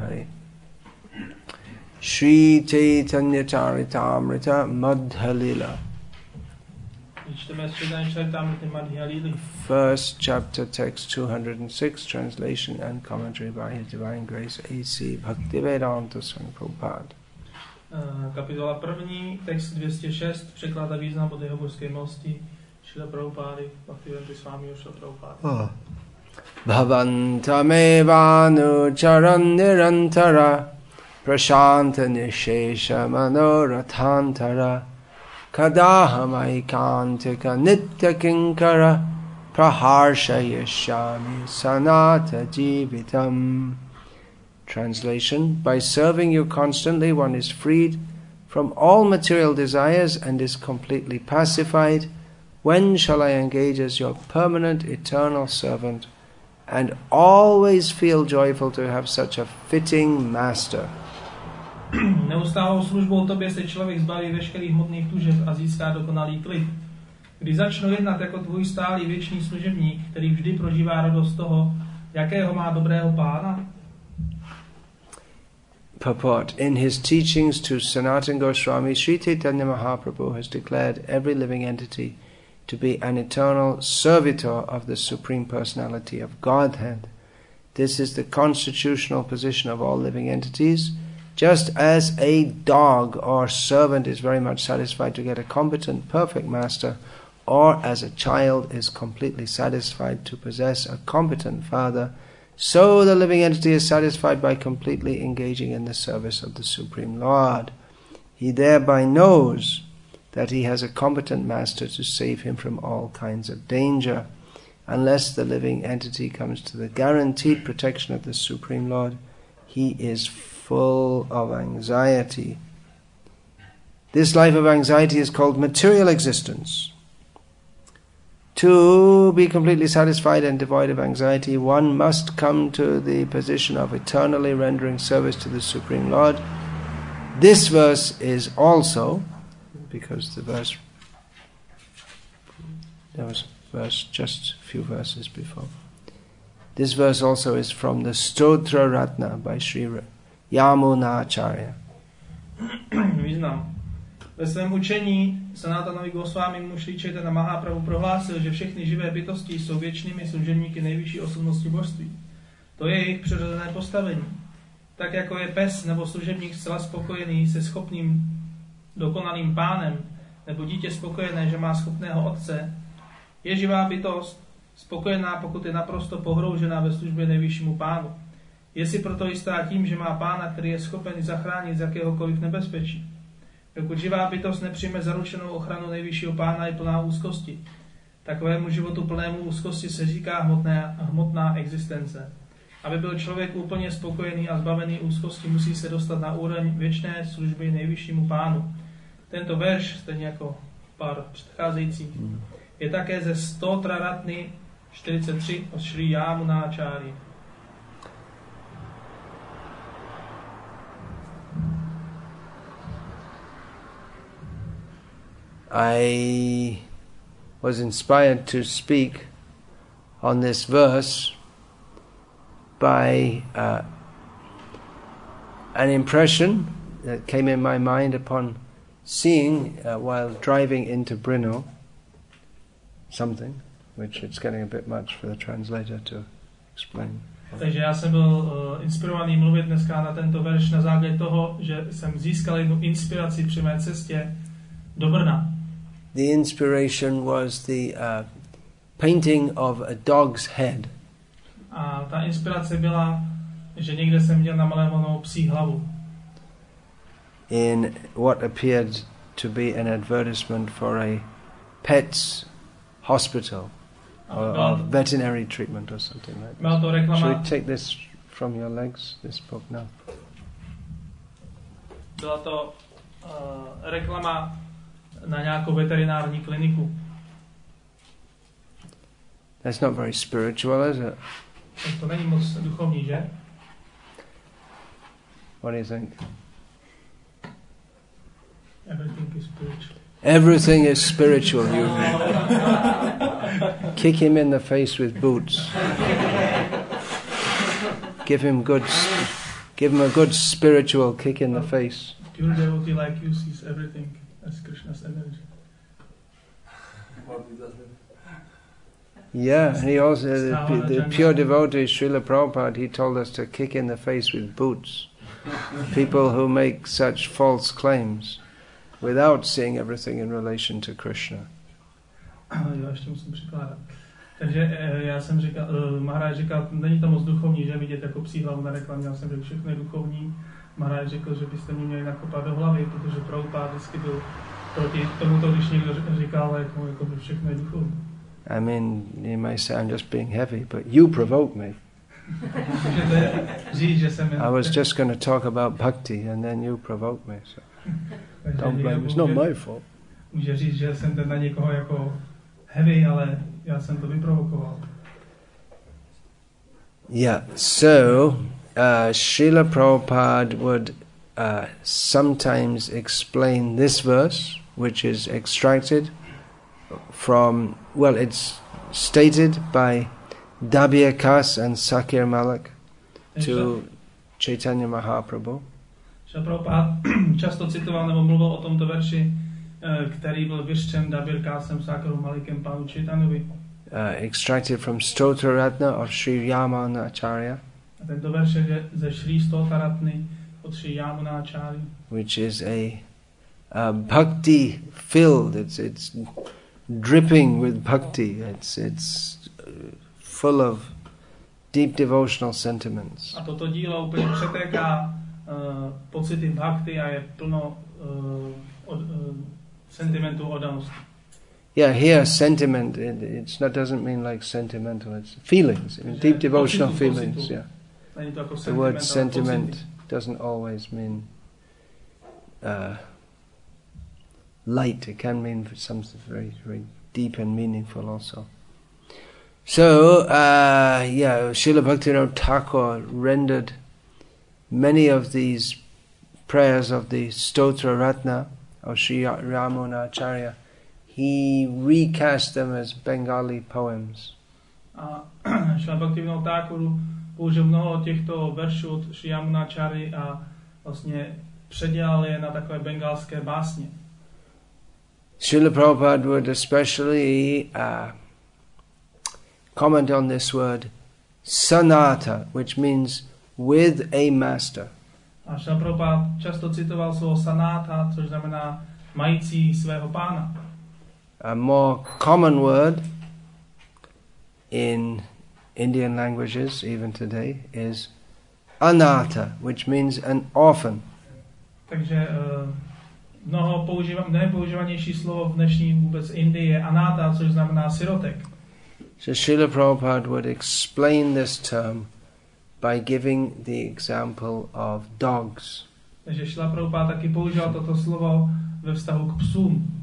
Shri Chaitanya Charitamrita Madhya Lila. First chapter, text 206, translation and commentary by His Divine Grace A.C. Bhaktivedanta Swami Prabhupada. Kapitola 1, text 206, překlad a význam od jeho božské milosti Šrila Prabhupády, Bhaktivedanta Swami Šrila Prabhupada. Bhavantamevanu charannirantara prashanta nishesha manorathantara kadahamaikāntika nitya kinkara praharshayashyami sanata jivitam. Translation: by serving you constantly, one is freed from all material desires and is completely pacified. When shall I engage as your permanent eternal servant and always feel joyful to have such a fitting master? Neustálou službou tobě se člověk zbaví veškerých hmotných tužeb a získá dokonalý klid. Když začnu jednat jako tvůj stálý věčný služebník, který vždy prožívá radost toho, jakého má dobrého pána. Purport: in his teachings to Sanatana Goswami, Sri Chaitanya Mahaprabhu has declared every living entity to be an eternal servitor of the Supreme Personality of Godhead. This is the constitutional position of all living entities. Just as a dog or servant is very much satisfied to get a competent, perfect master, or as a child is completely satisfied to possess a competent father, so the living entity is satisfied by completely engaging in the service of the Supreme Lord. He thereby knows that he has a competent master to save him from all kinds of danger. Unless the living entity comes to the guaranteed protection of the Supreme Lord, he is full of anxiety. This life of anxiety is called material existence. To be completely satisfied and devoid of anxiety, one must come to the position of eternally rendering service to the Supreme Lord. This verse is also, because the verse, there was a verse just a few verses before. This verse also is from the Stotra Ratna by Sri Yamunacharya. Význam. Ve svém učení Sanatanovi Goswami Sri Chaitanya Mahaprabhu prohlásil, že všechny živé bytosti jsou věčnými služebníky nejvyšší osobnosti božství. To je jejich přirozené postavení. Tak jako je pes nebo služebník zcela spokojený se schopným dokonalým pánem, nebo dítě spokojené, že má schopného otce, je živá bytost spokojená, pokud je naprosto pohroužená ve službě nejvyššímu pánu. Je si proto jistá tím, že má pána, který je schopen zachránit z jakéhokoliv nebezpečí. Dokud živá bytost nepřijme zaručenou ochranu nejvyššího pána, je plná úzkosti. Takovému životu plnému úzkosti se říká hmotná existence. Aby byl člověk úplně spokojený a zbavený úzkosti, musí se dostat na úroveň věčné služby nejvyššímu pánu. Tento verš, stejně jako pár předcházejících, je také ze Stotra Ratny 43 od Sri Yamunacharya. I was inspired to speak on this verse by an impression that came in my mind upon seeing while driving into Brno something which it's getting a bit much for the translator to explain. Takže já jsem byl inspirovaný mluvit dneska na tento verš na základě toho, že jsem získal jednu inspiraci při mé cestě do Brna. The inspiration was the painting of a dog's head. A ta inspirace byla, že někde jsem viděl namalovanou psí hlavu. In what appeared to be an advertisement for a pet's hospital or veterinary treatment or something like that. Should we take this from your legs, this book now? Byla to reklama na nějakou veterinární kliniku. That's not very spiritual, is it? To není moc duchovní, že? What do you think? Everything is spiritual. Everything is spiritual. You kick him in the face with boots. Give Give him a good spiritual kick in the face. Pure devotee like you sees everything as Krishna's energy. Yeah, and he also, the pure devotee, Srila Prabhupada, he told us to kick in the face with boots. People who make such false claims without seeing everything in relation to Krishna. Jo, ještě musím překládat. Takže já jsem říkal, Maharaj říkal, není to moc duchovní, že vidět jako psí hlavu na reklamě, já jsem řekl, všechno je duchovní. Maharaj řekl, že byste mě měli nakopat do hlavy, protože Prabhupada vždycky byl proti tomuto, když někdo říkal, jako všechno je duchovní. I mean, you may say I'm just being heavy, but you provoke me. I was just going to talk about bhakti and then you provoke me. So don't blame. It's not my fault. Může říct, že jsem ten na někoho jako heavy, ale já jsem to vyprovokoval. Yeah, so Srila Prabhupada would sometimes explain this verse, which is extracted from, well, it's stated by Dabyakas and Sakir Malik to Chaitanya Mahaprabhu. Srila Prabhupada často citoval nebo mluvil o tomto verši, který byl vyřčen Dabirkásem, Sakiru Malikem, pánu Chaitanovi. Extracted from Stotra Ratna of Sri Yamunacharya. A tento verš je ze Sri Stotaratny od Sri Yamunacharya. Which is a bhakti filled. It's dripping with bhakti. It's full of deep devotional sentiments. A toto dílo úplně přetéká pocity bhakti a je plno sentimentu oddanosti. Yeah, here sentiment, doesn't mean like sentimental, it's feelings, deep devotional feelings, yeah. The word sentiment doesn't always mean light, it can mean something very, very deep and meaningful also. So, Srila Bhaktivinoda Thakur rendered many of these prayers of the Stotra Ratna of Sri Yamunacharya. He recast them as Bengali poems. A Srila Bhaktivinoda Thakuru použil mnoho těchto veršů od Sri Yamunacharya a vlastně předělal je na takové bengalské básně. Srila Prabhupada would especially comment on this word sanata, which means with a master. A Srila Prabhupada často citoval slovo sanata, což znamená mající svého pána. A more common word in Indian languages, even today, is anata, which means an orphan. Takže nejpoužívanější slovo v dnešní vůbec Indii je anata, což znamená sirotek. So Srila Prabhupada would explain this term by giving the example of dogs. Takže Srila Prabhupada taky používal toto slovo ve vztahu k psům.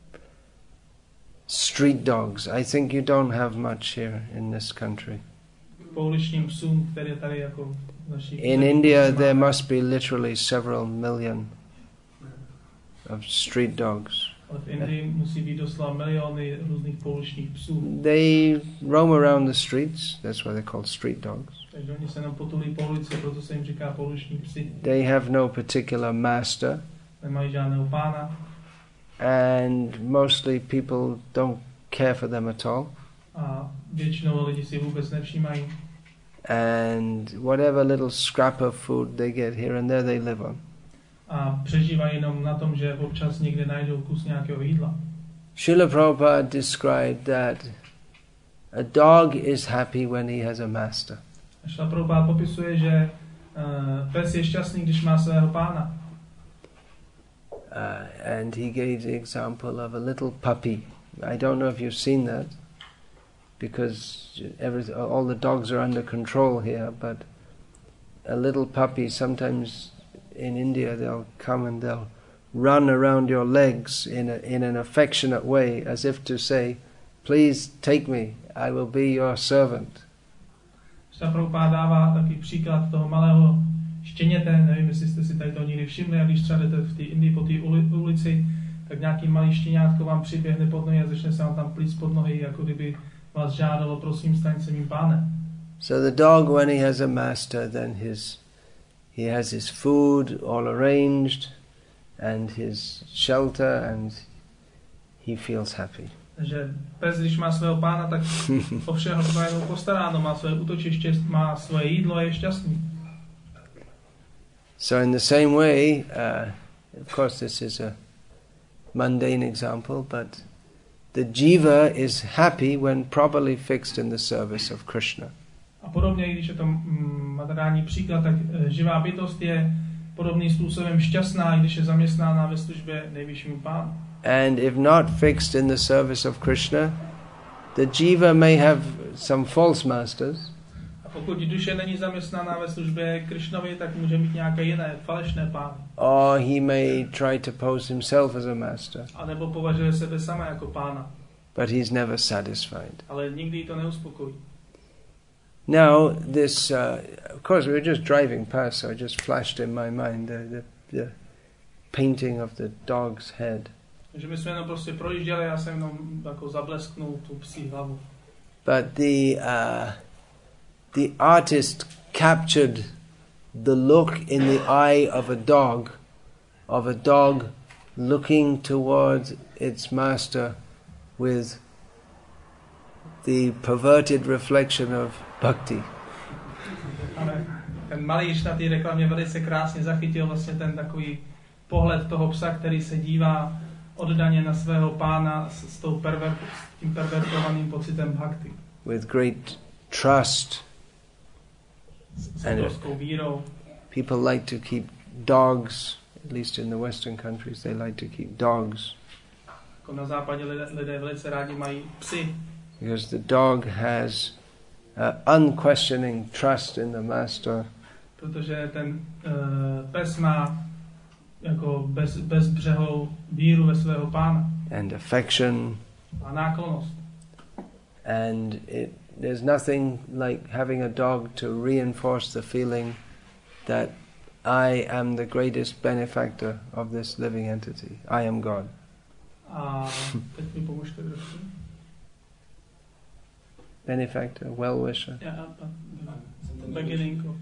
Street dogs. I think you don't have much here in this country. Pouličním psům, které tady jako in India there must be literally several million of street dogs. V Indii musí být doslova miliony různých pouličních psů. They roam around the streets, that's why they're called street dogs. Takže oni se nám potulí po ulici, proto se jim říká pouliční psi. They have no particular master. Nemají žádného pána. And mostly people don't care for them at all. A většinou lidi si vůbec nevšímají. And whatever little scrap of food they get here and there, they live on. A přežívají jenom na tom, že občas někde najdou kus nějakého jídla. Srila Prabhupada described that a dog is happy when he has a master. Srila Prabhupada popisuje, že pes je šťastný, když má svého pána. And he gave the example of a little puppy. I don't know if you've seen that, because all the dogs are under control here, but a little puppy, sometimes in India they'll come and they'll run around your legs in an affectionate way, as if to say, please take me, I will be your servant. Srila Prabhupada dává taky příklad toho malého štěněte, nevím, jestli jste si tady to někdy všimli, a když třeba jdete v té Indii po té ulici, tak nějaký malý štěňátko vám přiběhne pod nohy a začne se vám tam plíct pod nohy, jako kdyby vás žádalo, prosím, staň se mým pánem. So the dog, when he has a master, then he has his food all arranged and his shelter and he feels happy. Že pes, když má svého pána, tak o všeho najednou postaráno, má své útočiště, má své jídlo a je šťastný. So in the same way, of course this is a mundane example, but the jiva is happy when properly fixed in the service of Krishna. A podobně, když je to materiální příklad, tak živá bytost je podobným způsobem šťastná, když je zaměstnána ve službě nejvyššímu pánu. And if not fixed in the service of Krishna, the jiva may have some false masters. A pokud duše není zaměstnaná ve službě Krishnovi, tak může mít nějaké jiné falešné pány. Or he may try to pose himself as a master. A nebo považuje sebe sama jako pána. But he's never satisfied. Ale nikdy to neuspokojí. Now, this, of course, we were just driving past, so it just flashed in my mind the painting of the dog's head. Takže my jsme jenom prostě projížděli, já jsem jenom jako zablesknul tu psí hlavu. But the artist captured the look in the eye of a dog looking towards its master with the perverted reflection of bhakti. Ale ten malíř na té reklamě velice krásně zachytil vlastně ten takový pohled toho psa, který se dívá oddaně na svého pána s tím pervertovaným pocitem bhakti. With great trust. S obrovskou vírou. People like to keep dogs, at least in the Western countries, they like to keep dogs. Jako na západě lidé velice rádi mají psy. Because the dog has unquestioning trust in the master. Protože ten pes má jako bezbřehou víru ve svého pána. And affection. A náklonnost. And there's nothing like having a dog to reinforce the feeling that I am the greatest benefactor of this living entity. I am God. A teď mi pomůžte trošku. Benefactor, well-wisher. Beginning of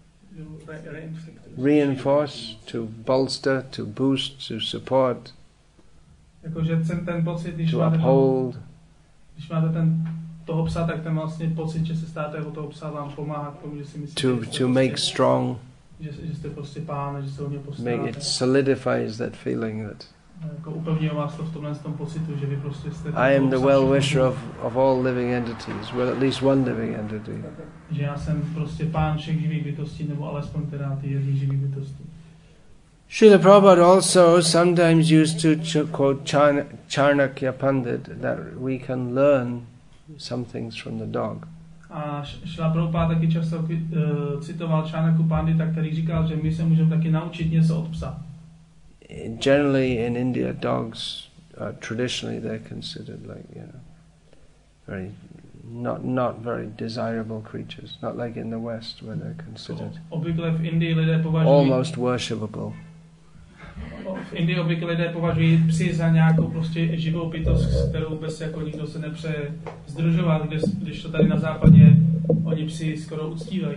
reinforce, to bolster, to boost, to support, jakože ten pocit, když to máte uphold. Když máte toho psa, tak ten vlastně pocit, že se státe jako toho psa, vám pomáhá k tomu, že si myslíte, to make strong, že jste prostě pán, že se o ně postaráte. make it solidifies that feeling that jako upevňuje vás to v tomhle pocitu, že vy prostě jste I am the well-wisher of all living entities, well, at least one living entity. Že já jsem prostě pán všech živých bytostí, nebo alespoň teda ty jedných živých bytostí. Srila Prabhupada also sometimes used to quote Charnakya Pandit that we can learn some things from the dog. A Srila Prabhupada taky často citoval Charnakya Pandita, který říkal, že my se můžeme taky naučit něco od psa. Generally in India, dogs traditionally they're considered like very not very desirable creatures, not like in the West where they're considered obvykle v Indii lidé považují almost worshipable. V Indii obvykle lidé považují psy za nějakou prostě živou bytost, s kterou vůbec jako nikdo se nepřeje združovat, když to tady na západě oni psy skoro uctívají.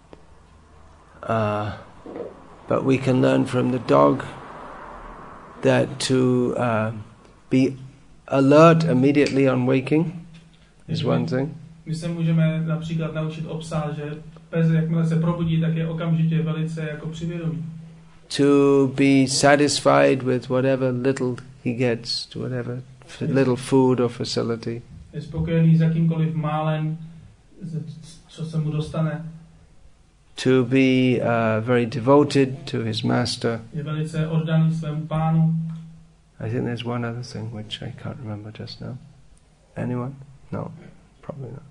But we can learn from the dog that to be alert immediately on waking is one thing. My se můžeme například naučit o psa, že pes, jakmile se probudí, tak je okamžitě velice jako přivědomý. To be satisfied with whatever little he gets, to whatever little food or facility. Je spokojený s jakýmkoliv málem, co se mu dostane. To be very devoted to his master. Je velice oddaný svému pánu. I think there's one other thing which I can't remember just now. Anyone? No, probably not.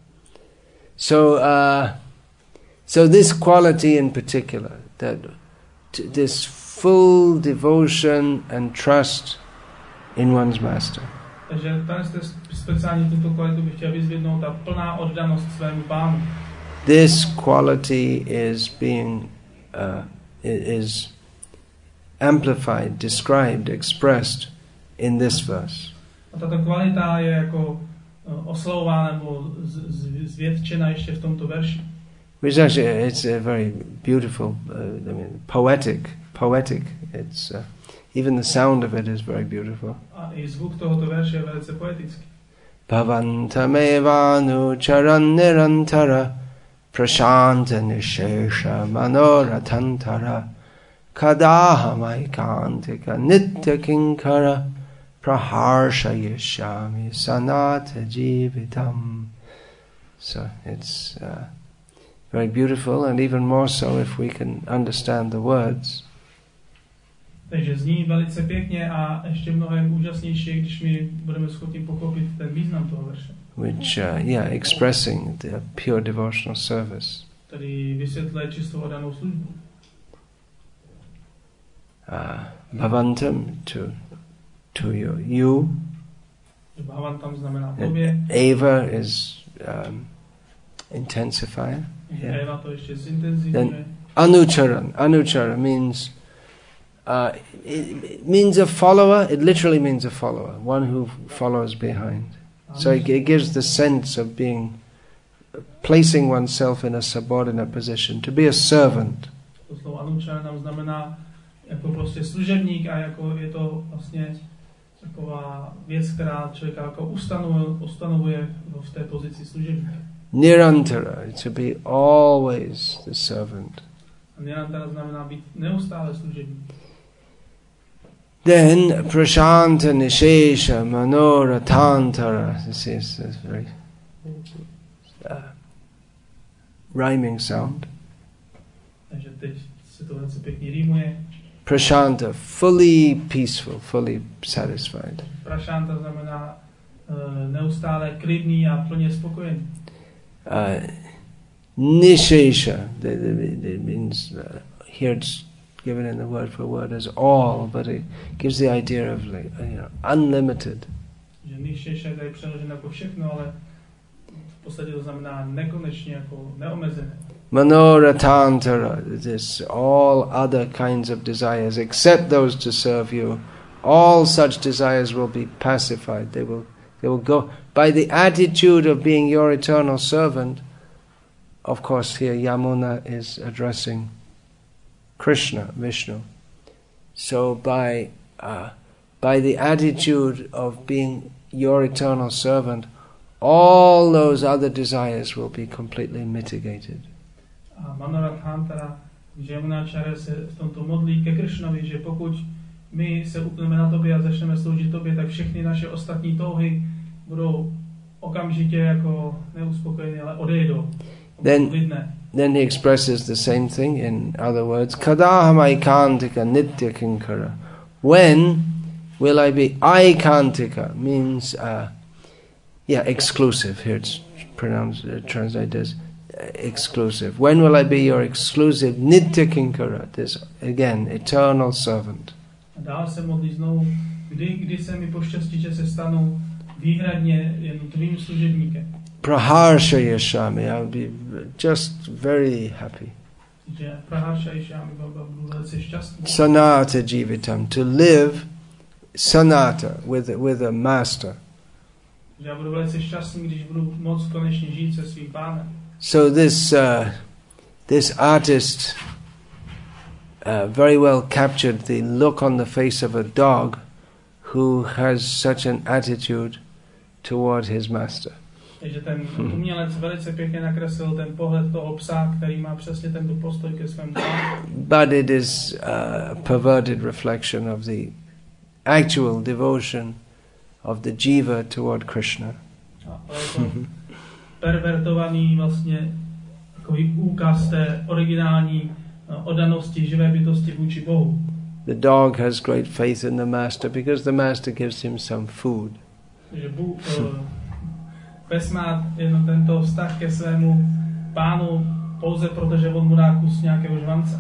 So this quality in particular, that this full devotion and trust in one's master. Takže speciálně tuto kvalitu bych chtěl vyzvednout, ta plná oddanost svému pánu. This quality is being is amplified, described, expressed in this verse. A tato kvalita je jako oslovována nebo zvětčena ještě v tomto verši. Which actually, it's a very beautiful, poetic. It's even the sound of it is very beautiful. A i zvuk tohoto verše je velice poetický. Bhavantamevanu charan nirantara prashanta nishesha manoratantara kadahamaikāntika nitya kinkara praharsha yashami sanata jivitam. So it's very beautiful, and even more so if we can understand the words. Takže zní velice pěkně a ještě mnohem úžasnější, když my budeme schopni pochopit ten význam toho verše. Which, expressing the pure devotional service. Tady vysvětluje čistou oddanou službu. Bhavantam to you. Bhavantam znamená tobě. Eva is intensifier. Eva to ještě zintenzivuje. Then anuchara means it means a follower. It literally means a follower, one who follows behind. So it gives the sense of placing oneself in a subordinate position, to be a servant. To slovo anuchara nám znamená jako prostě služebník a jako je to vlastně taková věc, která člověka jako ustanovuje v té pozici služebníka. Nirantara, to be always the servant. A nirantara znamená být neustále služebník. Then prashanta nishesha manoratantara. This is a very rhyming sound. Takže teď se to velice pěkně rýmuje. Prashanta, fully peaceful, fully satisfied. Prashanta znamená neustále klidný a plně spokojený. Nishesha, it means here it's given in the word for word as all, but it gives the idea of unlimited. Že nishesha je tady přeloženo jako všechno, ale v podstatě to znamená nekonečně, jako neomezené. Manoratantara, this all other kinds of desires, except those to serve you, all such desires will be pacified. They will go by the attitude of being your eternal servant. Of course, here Yamuna is addressing Krishna, Vishnu. So by the attitude of being your eternal servant, all those other desires will be completely mitigated. A Manoratantara, že Yamunacharya se v tomto modlí ke Krishnovi, že pokud my se upneme na tobě a začneme sloužit tobě, tak všechny naše ostatní touhy budou okamžitě jako neuspokojené, ale odejdou. Then he expresses the same thing in other words. Kadaham aikantika nitya kinkara. When will I be aikantika? Means exclusive. Here it's translated as exclusive. When will I be your exclusive nitya kinkara? This again, eternal servant. Dál se modlí znovu, kdy se mi poštěstí, že se stanu výhradně jen tvým služebníkem. Praharsha yashami, I'll be just very happy. Že praharsha yashami, budu velice šťastný. Sanata jivitam, to live sanata with a master. Že já budu velice šťastný, když budu moct konečně žít se svým pánem. So this artist very well captured the look on the face of a dog who has such an attitude toward his master. Takže ten umělec velice pěkně nakreslil ten pohled toho psa, který má přesně tento postoj ke svému pánu. But it is a perverted reflection of the actual devotion of the jiva toward Krishna. Ale je to pervertovaný vlastně takový úkaz té originální oddanosti živé bytosti vůči Bohu. The dog has great faith in the master because the master gives him some food. Takže pes má jen tento vztah ke svému pánu pouze protože on mu dá kus nějakého žvance.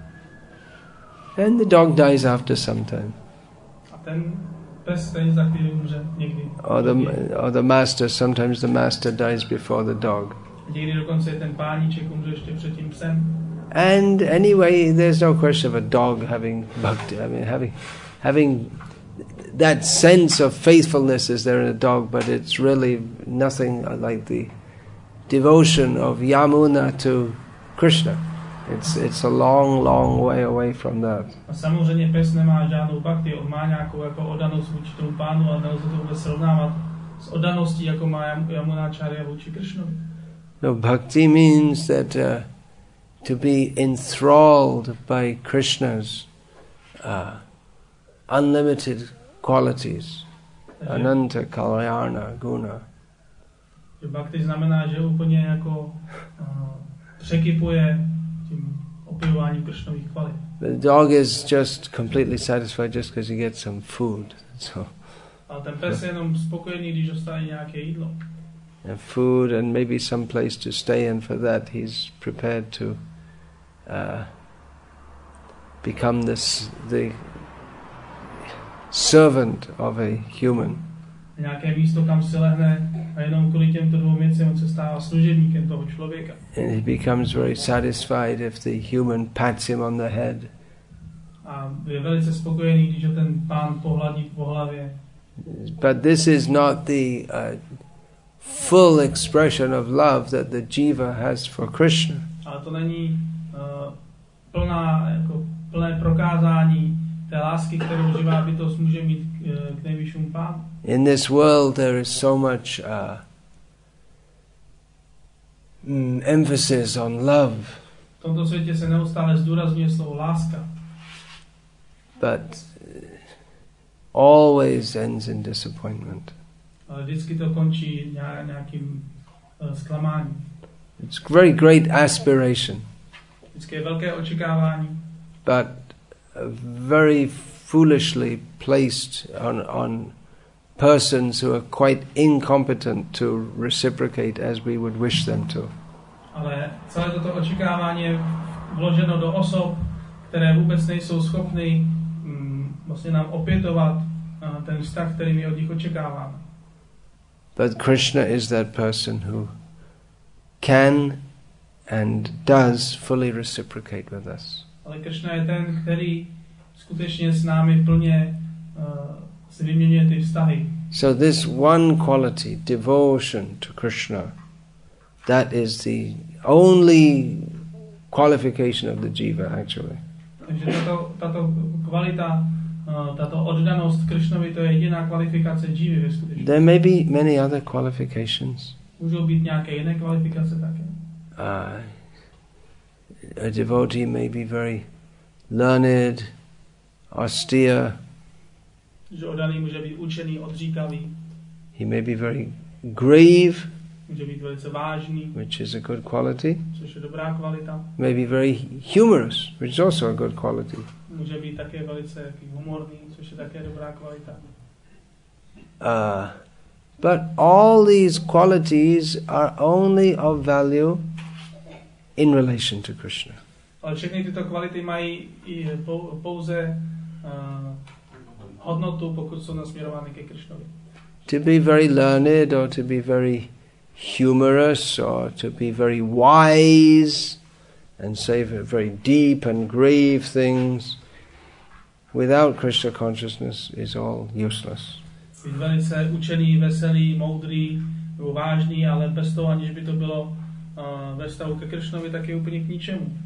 And the dog dies after some time. A ten pes stejně za chvíli umře někdy. Or the master, sometimes the master dies before the dog. Někdy dokonce ten páníček umře ještě před tím psem. And anyway, there's no question of a dog having bhakti. I mean, having that sense of faithfulness is there in a dog, but it's really nothing like the devotion of Yamuna to Krishna. It's a long way away from that. A samozřejmě pes nemá žádnou bhakti, on má nějakou jako oddanost vůči tomu pánu a nelze to vůbec srovnávat s oddaností, jako má Yamunacharya vůči Krishnovi. No, bhakti means that to be enthralled by Krishna's unlimited qualities, ananta kalyana guna. Bhakti znamená, že úplně jako překypuje tím opilováním Krishnových kvalit. The dog is just completely satisfied just because he gets some food. So. A ten pes je jenom spokojený, když dostane nějaké jídlo. And food and maybe some place to stay, and for that he's prepared to become the servant of a human. Nějaké místo, kam se lehne, a jenom kvůli těmto dvou věcem on se stává služebníkem toho člověka. And he becomes very satisfied if the human pats him on the head. A je velice spokojený, když ho ten pán pohladí po hlavě. But this is not the full expression of love that the jiva has for Krishna. Ale to není plné prokázání té lásky, kterou živá bytost může mít k nejvyššímu pánu. In this world there is so much emphasis on love. V tomto světě se neustále zdůrazňuje slovo láska. But always ends in disappointment. Ale vždycky to končí nějakým zklamáním. It's very great aspiration. Vždycky je velké očekávání. But very foolishly placed on persons who are quite incompetent to reciprocate as we would wish them to. Ale celé toto očekávání je vloženo do osob, které vůbec nejsou schopny vlastně nám opětovat ten vztah, který my od nich očekáváme. But Krishna is that person who can and does fully reciprocate with us. Ale Krishna je ten, který skutečně s námi plně si vyměňuje ty vztahy. So this one quality, devotion to Krishna, that is the only qualification of the jiva actually. Takže tato kvalita, tato oddanost Krishnovi, to je jediná kvalifikace jivy ve skutečnosti. There may be many other qualifications. Můžou být nějaké jiné kvalifikace také. A devotee may be very learned, austere. Že oddaný může být učený, odříkavý. He may be very grave, může být velice vážný, which is a good quality. Což je dobrá kvalita. May be very humorous, which is also a good quality. Může být také velice humorný, což je také dobrá kvalita. But all these qualities are only of value in relation to Krishna. Ale všechny tyto kvality mají pouze hodnotu, pokud jsou nasměrovány ke Krishnovi. To be very learned or to be very humorous or to be very wise and say very deep and grave things without Krishna consciousness is all useless. Být velice učený, veselý, moudrý, nebo vážný, ale bez toho, aniž by to bylo ve vztahu ke Krishnovi, tak je úplně k ničemu.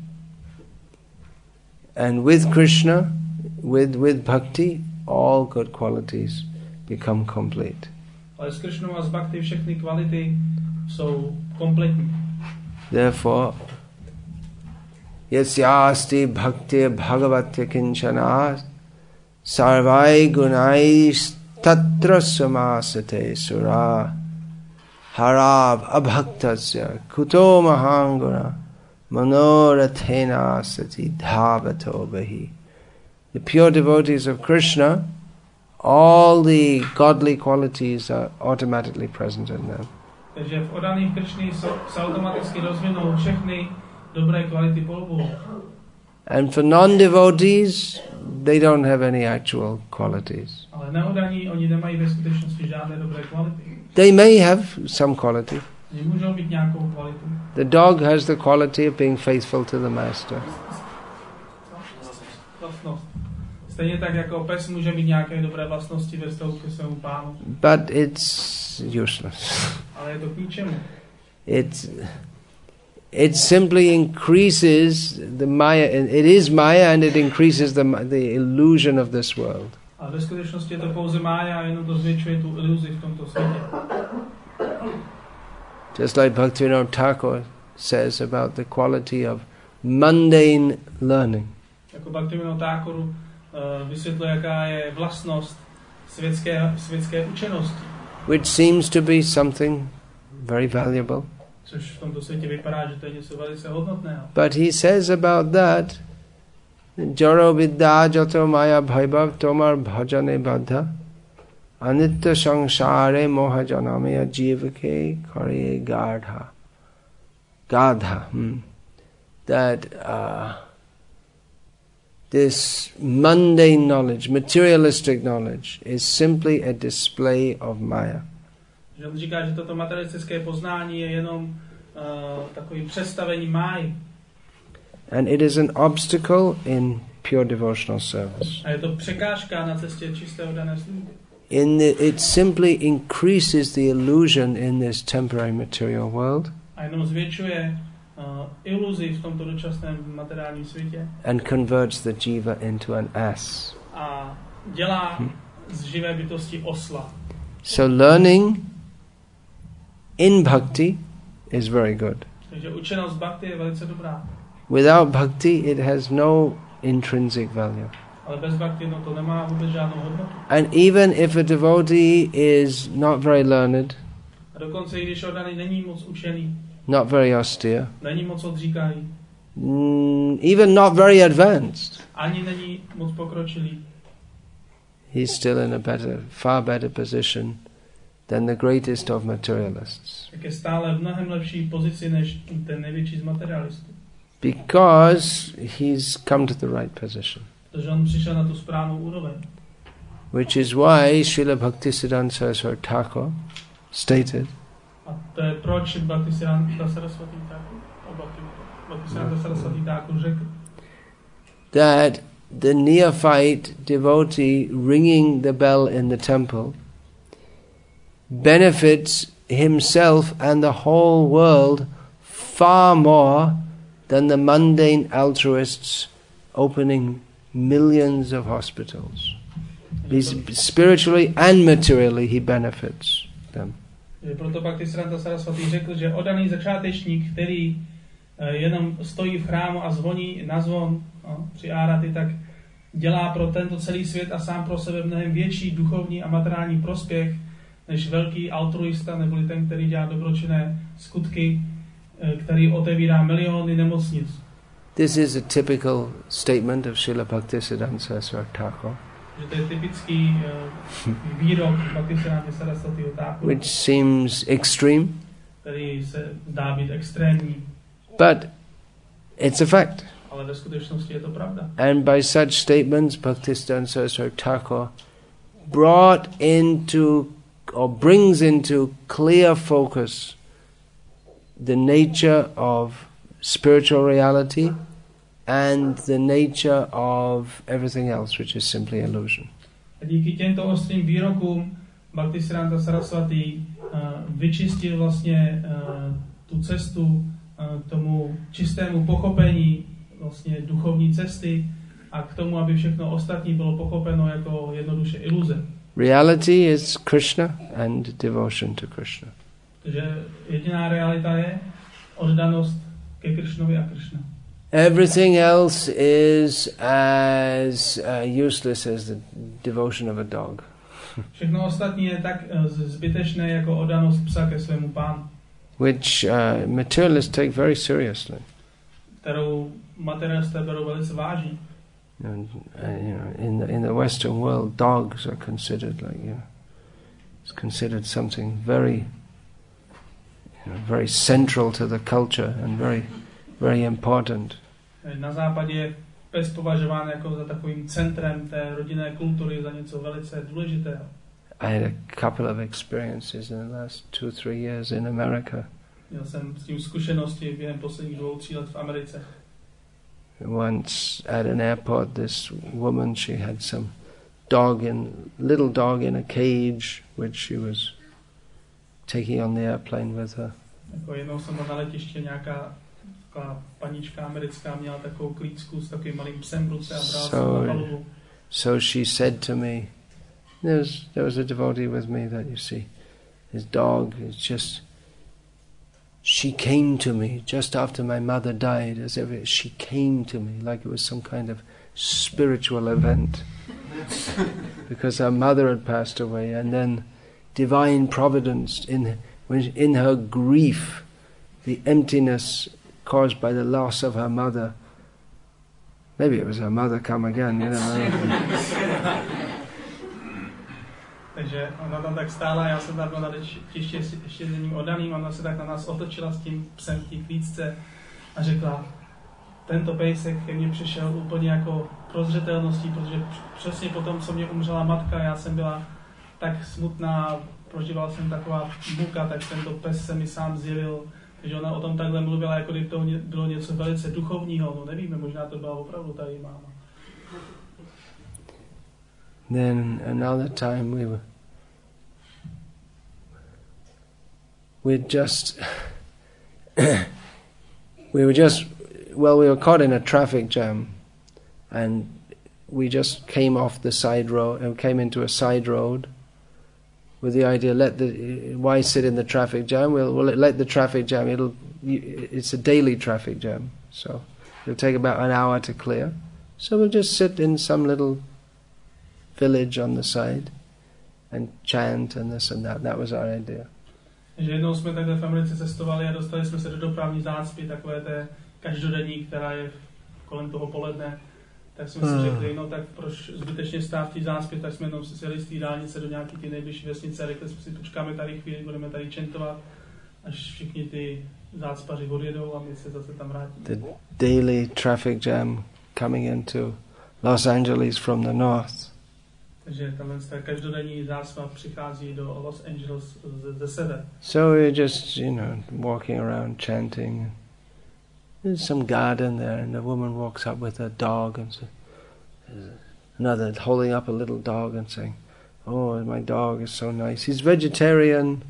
And with Krishna, with bhakti, all good qualities become complete. Ale s Krishnou a s bhakti všechny kvality jsou kompletní. Therefore, yasyasti bhakti bhagavatya kinchana sarvai gunais tatra samasate sura harav abhaktasya kuto mahanguna manorathena sati dhavato bahi. The pure devotees of Krishna, all the godly qualities are automatically present in them. Takže v oddaných Krishny se automaticky rozvinou všechny dobré kvality polbu. And for non-devotees, they don't have any actual qualities. Ale neoddaní, oni nemají ve skutečnosti žádné dobré kvality. They may have some quality. Oni můžou mít nějakou kvalitu. The dog has the quality of being faithful to the master. Vlastnost. Stejně tak jako pes může mít nějaké dobré vlastnosti ve vztahu ke svému pánu. But it's useless. Ale je to k ničemu. it simply increases the Maya. It is Maya, and it increases the illusion of this world. A ve skutečnosti je to pouze mája a jenom to zvětšuje tu iluzi v tomto světě. Just like Bhaktivinoda Thakur says about the quality of mundane learning. Jako Bhaktivinoda Thakur vysvětluje, jaká je vlastnost světské učenosti. Which seems to be something very valuable. Což v tomto světě vypadá, že to je něco velice hodnotného. But he says about that, Jaro vidya jato maya bhaibav tomar bhajane baddha anitya samsare moha janamaya jivake kare gadha. That this mundane knowledge, materialistic knowledge, is simply a display of Maya. Že on říká, že toto materialistické poznání je jenom takovým představení máji. And it is an obstacle in pure devotional service. A je to překážka na cestě čisté oddané služby. It simply increases the illusion in this temporary material world. A jenom zvětšuje iluzi v tomto dočasném materiálním světě. And converts the jiva into an ass. A dělá z živé bytosti osla. So learning in bhakti is very good. Takže učenost bhakti je velice dobrá. Without bhakti it has no intrinsic value. Ale bez bhakti to nemá vůbec žádnou hodnotu. And even if a devotee is not very learned, a dokonce i když oddaný není moc učený, not very austere, není moc odříkaný, even not very advanced, ani není moc pokročilý, he's still in a far better position than the greatest of materialists. Tak je stále v mnohem lepší pozici než ten největší z materialistů. Because he's come to the right position. Protože on přišel na tu správnou úroveň. Which is why Srila Bhaktisiddhanta Saraswati Thakur stated, a to je proč Bhaktisiddhanta Saraswati Thakur řekl, that the neophyte devotee ringing the bell in the temple benefits himself and the whole world far more than the mundane altruists opening millions of hospitals. Spiritually and materially he benefits them. Proto Bhaktisiddhanta Saraswati řekl, že oddaný začátečník, který jenom stojí v chrámu a zvoní na zvon při áraty, tak dělá pro tento celý svět a sám pro sebe mnohem větší duchovní a materiální prospěch než velký altruista, neboli ten, který dělá dobročinné skutky, který otevírá miliony nemocnic. This is a typical statement of Srila Bhaktisiddhanta Saraswati Thakur. Že to je typický výrok Bhaktisiddhanta Saraswati Thakur. Which seems extreme. Který se zdá být extrémní. But it's a fact. Ale ve skutečnosti je to pravda. And by such statements, Bhaktisiddhanta Saraswati Thakur brought into or brings into clear focus the nature of spiritual reality and the nature of everything else, which is simply illusion. A díky těmto ostrým výrokům Bhaktisiddhanta Saraswati vyčistil vlastně tu cestu tomu čistému pochopení vlastně duchovní cesty a k tomu, aby všechno ostatní bylo pochopeno jako jednoduše iluze. Reality is Krishna and devotion to Krishna. Takže jediná realita je oddanost ke Krishnovi a Krishna. Everything else is as useless as the devotion of a dog. Všechno ostatní je tak zbytečné jako oddanost psa ke svému pánu. Which materialists take very seriously. Kterou materialisté berou velice vážně. In the Western world, dogs are considered it's considered something very, very central to the culture and very, very important. Na západě je pes považován jako za takovým centrem té rodinné kultury, za něco velice důležitého. I had a couple of experiences in the last 2-3 years in America. Měl jsem s tím zkušenosti během posledních 2-3 let v Americe. Once at an airport, this woman, she had some little dog in a cage, which she was taking on the airplane with her. Jako jednou jsem byl na letiště, taková panička americká, měla takovou klíčku s takovým malým psem v ruce a brala se na palubu. So she said to me, there was a devotee with me that you see, his dog is just, she came to me just after my mother died, as if she came to me like it was some kind of spiritual event. Because her mother had passed away, and then divine providence in her grief, the emptiness caused by the loss of her mother. Maybe it was her mother come again, you know. Takže ona tam tak stála, já jsem tam byl ještě s jedním oddaným, ona se tak na nás otočila s tím psem v té klíčce a řekla, tento pejsek ke mně přišel úplně jako prozřetelností, protože přesně po tom, co mě umřela matka, já jsem byla tak smutná, prožíval jsem taková muka, tak tento pes se mi sám zjevil. Takže ona o tom takhle mluvila, jako kdyby to bylo něco velice duchovního, no nevíme, možná to byla opravdu ta její máma. Then another time we were caught in a traffic jam, and we just came off the side road and came into a side road with the idea, why sit in the traffic jam? We'll let the traffic jam, it's a daily traffic jam, so it'll take about an hour to clear. So we'll just sit in some little village on the side and chant and this and that. That was our idea. Takže jednou jsme takhle v Americe cestovali a dostali jsme se do dopravní zácpy, takové té každodenní, která je kolem toho poledne. Tak jsme si řekli, no tak proč zbytečně stát v té zácpě, tak jsme jenom si sjeli z té dálnice do nějaké ty nejbližší vesnice a řekli jsme si, počkáme tady chvíli, budeme tady čentovat, až všichni ty zácpaři odjedou a my se zase tam vrátíme. The daily traffic jam coming into Los Angeles from the north. Takže ta každodenní zácpa přichází do Los Angeles ze sever. So we're just, walking around chanting. There's some garden there, and the woman walks up with her dog, and another holding up a little dog and saying, "Oh, my dog is so nice. He's vegetarian."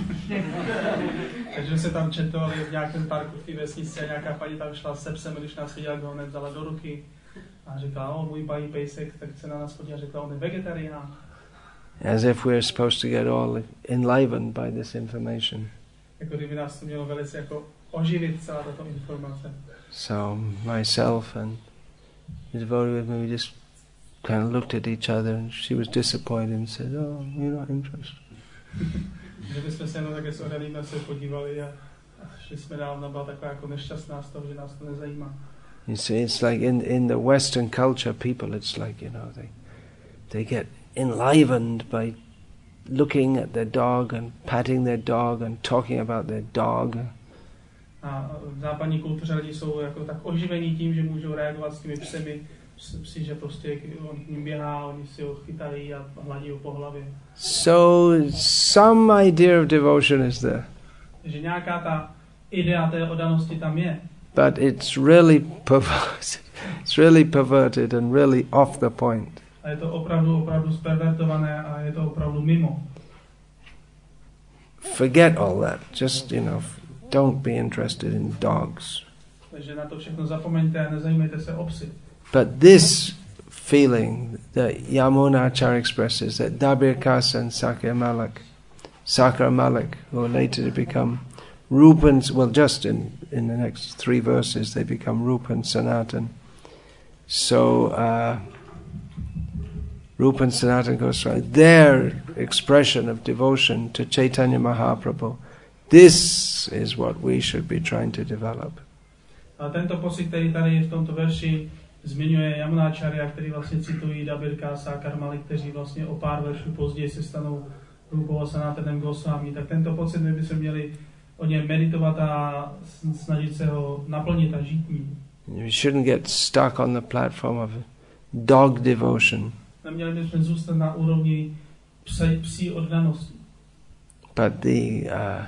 Takže se tam četovali v nějakém parku v té vesnici a nějaká paní tam šla se psem, když nás viděla, ho hned vzala do ruky a řekla, můj paní pejsek, tak se na nás podívala a řekla, on je vegetarián. As if we're supposed to get all enlivened by this information. Jako kdyby nás to mělo velice jako oživit celá tato informace. So myself and the devotee with me, we just kind of looked at each other, and she was disappointed and said, "Oh, you're not interested." Že bychom se jenom také s odanými se podívali a šli jsme dál, ona byla taková jako nešťastná z toho, že nás to nezajímá. You see, it's like in the Western culture, people, it's like, they get enlivened by looking at their dog and patting their dog and talking about their dog. A v západní kultuře lidi jsou jako tak oživení tím, že můžou reagovat s těmi psi, že prostě on k ním běhá, oni si ho chytají a hladí ho po hlavě. So some idea of devotion is there. Takže nějaká ta idea té oddanosti tam je. But it's really perverted. It's really perverted and really off the point. A je to opravdu zpervertované a je to opravdu mimo. Forget all that. Just, don't be interested in dogs. Takže na to všechno zapomeňte a nezajímejte se o psy. But this feeling that Yamunacharya expresses, that Dabir Kasa and Sakar Malik, who are later to become Rupan, just in the next 3 verses they become Rupan Sanatan. So Rupan Sanatan Goswami, their expression of devotion to Chaitanya Mahaprabhu, this is what we should be trying to develop. A tento pocit, který tady v tomto verši zmiňuje Yamunacharya, který vlastně citují Dabir Kasa a Sakar Malik, kteří vlastně o pár veršů později se stanou Rupou a Sanatanem Goswami, tak tento pocit my bychom měli o něm meditovat a snažit se ho naplnit a žít ním. We shouldn't get stuck on the platform of dog devotion. Neměli bychom zůstat na úrovni psí oddanosti. But the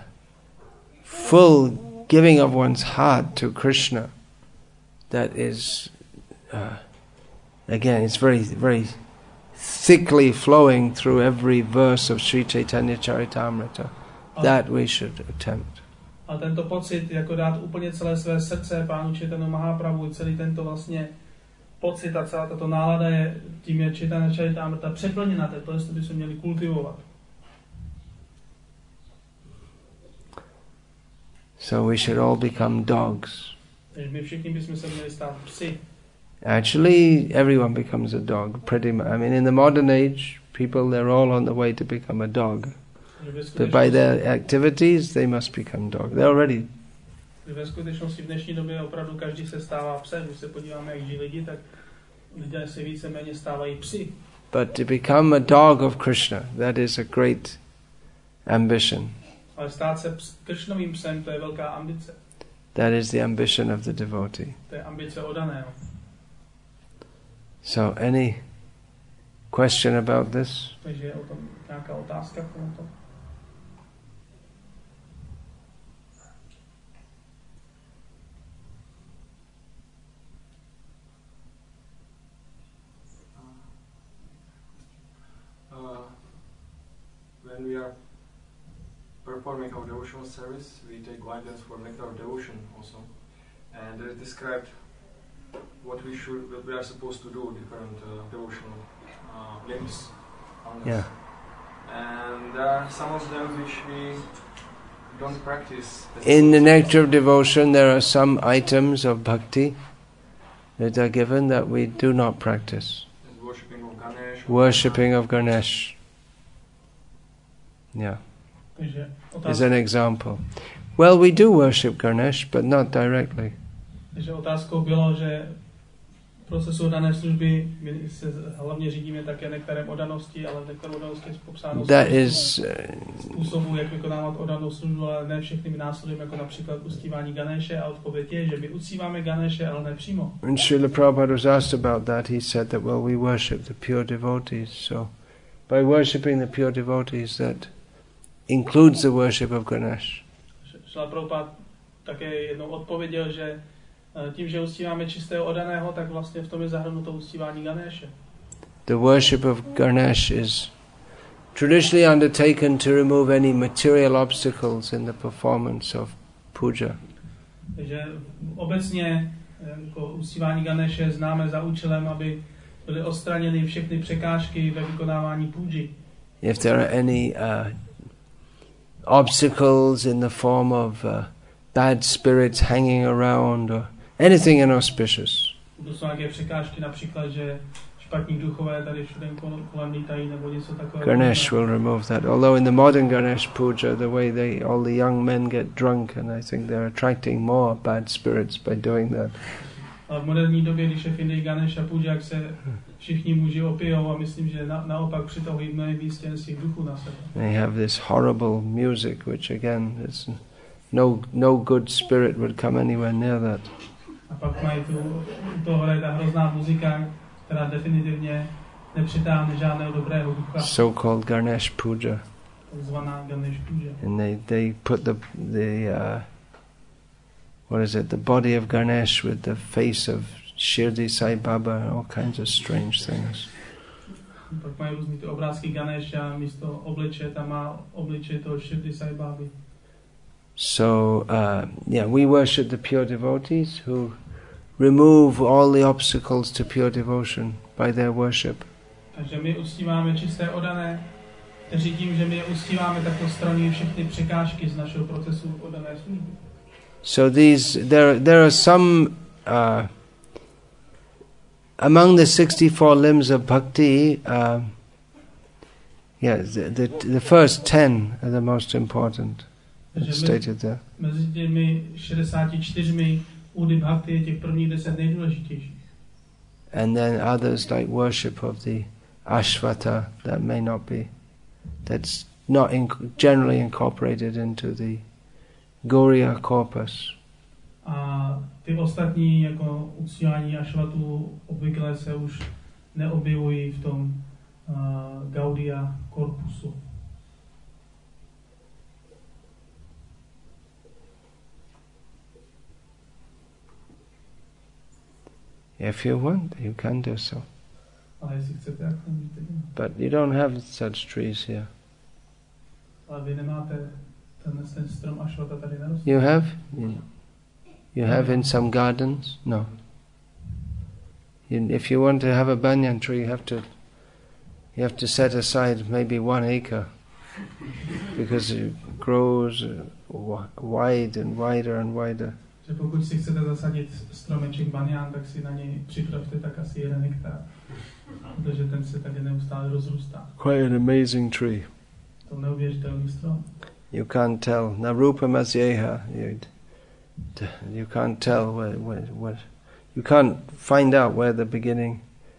full giving of one's heart to Krishna, that is, again, it's very, very thickly flowing through every verse of Sri Chaitanya Charitamrita. That we should attempt. A tento pocit, jako dát úplně celé své srdce Pánu Chaitanya Mahaprabhu, celý tento vlastně pocit a celá tato nálada je tím je Chaitanya Charitamrita přeplněna, to bychom měli kultivovat. So we should all become dogs. Takže my všichni bychom se měli stát psy. Actually, everyone becomes a dog. Pretty much. I mean, in the modern age, people, they're all on the way to become a dog. But by their activities, they must become dog. They're already. Ve skutečnosti v dnešní době opravdu každý se stává psem. Když se podíváme, jak žijí lidi, tak lidé se víceméně stávají psy. But to become a dog of Krishna, that is a great ambition. Ale stát se Kršnovým psem, to je velká ambice. That is the ambition of the devotee. To je ambice oddaného. So, any question about this? Takže je o tom nějaká otázka k tomuto? When we are performing our devotional service, we take guidance for nectar of devotion also, and it is described what we are supposed to do, different devotional limbs. Yeah. And there are some of them which we don't practice. In the nectar of devotion, there are some items of bhakti that are given that we do not practice. Worshipping of Ganesh. Worshipping of Ganesh. Yeah. Is an example. Well, we do worship Ganesh, but not directly. Takže otázkou bylo, že v procesu dané služby my se hlavně řídíme také nektarem oddanosti, ale nektar oddanosti je popsáno způsobu, jak vykonávat oddanou službu, ale ne všechny my následujeme, jako například uctívání Ganeshe, a odpověď je, že my uctíváme Ganeshe, ale ne přímo. When Srila Prabhupada was asked about that, he said that, well, we worship the pure devotees, so by worshipping the pure devotees, that includes the worship of Ganesh. Srila Prabhupada také jednou odpověděl, že tím, že uctíváme čistého oddaného, tak vlastně v tom je zahrnuto uctívání Ganeshe. The worship of Ganesh is traditionally undertaken to remove any material obstacles in the performance of puja. Takže obecně jako uctívání Ganeshe známe za účelem, aby byly odstraněny všechny překážky ve vykonávání půji. If there are any obstacles in the form of bad spirits hanging around or anything inauspicious, To jsou nějaké překážky, například, že špatní duchové tady všude kolem lítají nebo něco takového. Ganesh will remove that. Although in the modern Ganesh puja, the way all the young men get drunk, and I think they're attracting more bad spirits by doing that. A v moderní době, když je v Indii Ganesha puja, jak se všichni muži opijou a myslím, že naopak přitahují mnohem víc těch duchů na sebe. They have this horrible music, which again, is no good spirit would come anywhere near that. A pak mají tohle ta hrozná muzika, která definitivně nepřitáhne žádného dobrého ducha. So-called Ganesh puja. Takzvaná Ganesh puja. And they put the the body of Ganesh with the face of Shirdi Sai Baba and all kinds of strange things. Pak mají různý ty obrázky Ganesha, místo obličeje tam má obličeje toho Shirdi Sai Baby. So, we worship the pure devotees who remove all the obstacles to pure devotion by their worship. Takže my uctíváme čisté oddané, kteří tím, že my je uctíváme, tak odstraňují všechny překážky z našeho procesu oddané služby. So there are some among the 64 limbs of bhakti. The first 10 are the most important. Stated there. Mezi těmi 64 údy bhakti je těch prvních 10 nejdůležitějších. And then others like worship of the Ashvata that's not generally incorporated into the Gauriya corpus. A ty ostatní jako uctívání Ashvatu obvykle se už neobjevují v tom Gaudiya korpusu. If you want, you can do so. Ale jestli chcete, jak to můžete dělat. But you don't have such trees here. Ale vy nemáte ten strom Ashwata tady neroste. You have? You have in some gardens? No. If you want to have a banyan tree, you have to set aside maybe 1 acre because it grows wide and wider and wider. Že pokud si chcete zasadit stromeček banyan, tak si na něj připravte tak asi 1 hektar, protože ten se tady neustále rozrůstá. Quite an amazing tree. To neuvěřitelný strom. You can't tell. Narupa Masyeha. You can't tell what. You can't find out where the beginning.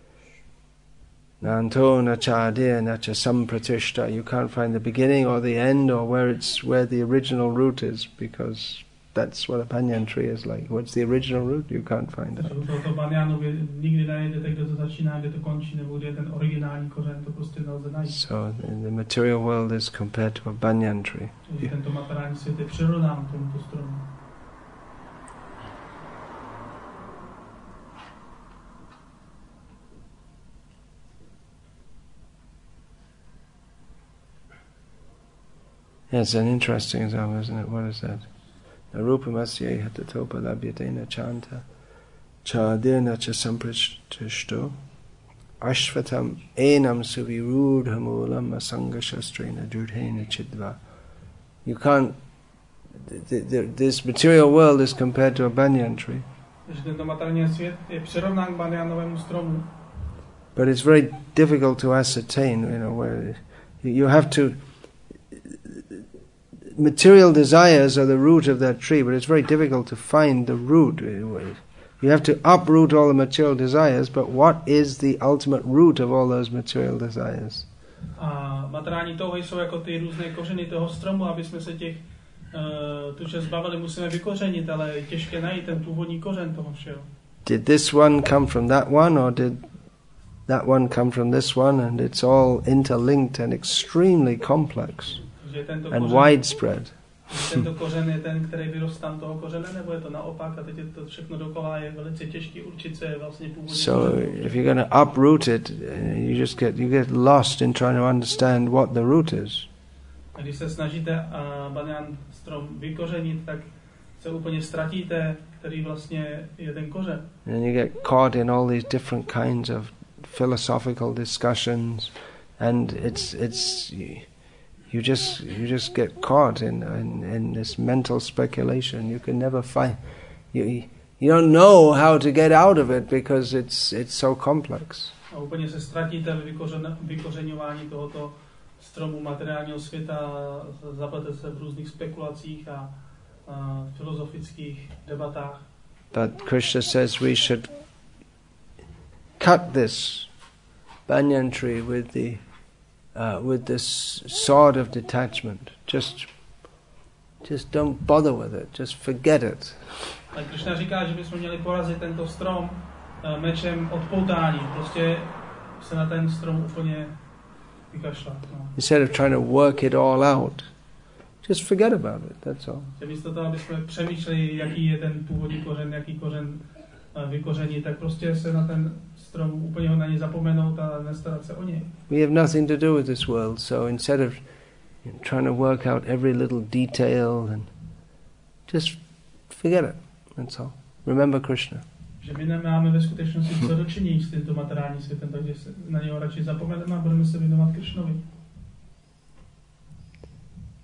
Nanto nachadir nacha sampratishta. You can't find the beginning or the end or where the original root is, because that's what a banyan tree is like. What's the original root? You can't find out. To banyanově nikdy nenajdete, kde to začíná, kde to končí, nebo kde je ten originální kořen, to prostě nelze najít. So the material world is compared to a banyan tree. Tento materiální svět je přirovnán tomuto stromu. Yeah, it's an interesting example, isn't it? What is that? Narupa Masyeha tatopa labhyatena chanta chadena cha sampratishto ashvatam enam suvirudhamulam asanga shastrena judhena chidva. You can't. This material world is compared to a banyan tree. But it's very difficult to ascertain, where you have to. Material desires are the root of that tree, but it's very difficult to find the root. You have to uproot all the material desires, but what is the ultimate root of all those material desires? A materiální touhy jsou jako ty různé kořeny toho stromu, aby jsme se těch tuže zbavili, musíme vykořenit, ale je těžké najít ten původní kořen toho všeho. Did this one come from that one, or did that one come from this one, and it's all interlinked and extremely complex and widespread. Tento kořen je ten, který vyrostá toho kořene, nebo je to naopak, a teď je to všechno dokola, je velice těžké určit, co je vlastně původní. So if you're going to uproot it, you get lost in trying to understand what the root is. A když se snažíte banyan strom vykořenit, tak se úplně ztratíte, který vlastně je ten kořen. And you get caught in all these different kinds of philosophical discussions, and you just get caught in this mental speculation. You can never find. You don't know how to get out of it because it's so complex. A úplně se ztratíte v vykořeňování tohoto stromu materiálního světa, zaplete se v různých spekulacích a filozofických debatách. But Krishna says we should cut this banyan tree with this sword of detachment. Just don't bother with it. Just forget it. Tak Krishna říká, že bychom měli porazit tento strom mečem odpoutání. Prostě se na ten strom úplně vykašlat. No. Instead of trying to work it all out, just forget about it. That's all. Že místo toho, aby jsme přemýšleli, jaký je ten původní kořen, jaký kořen vykoření, tak prostě se na ten strom úplně ho na něj zapomenout a nestarat se o něj. We have nothing to do with this world, so instead of trying to work out every little detail, and just forget it. That's all. Remember Krishna. Že my nemáme ve skutečnosti co dočinění s tímto materiálním světem, takže na něho radši zapomeneme a budeme se věnovat Krishnovi.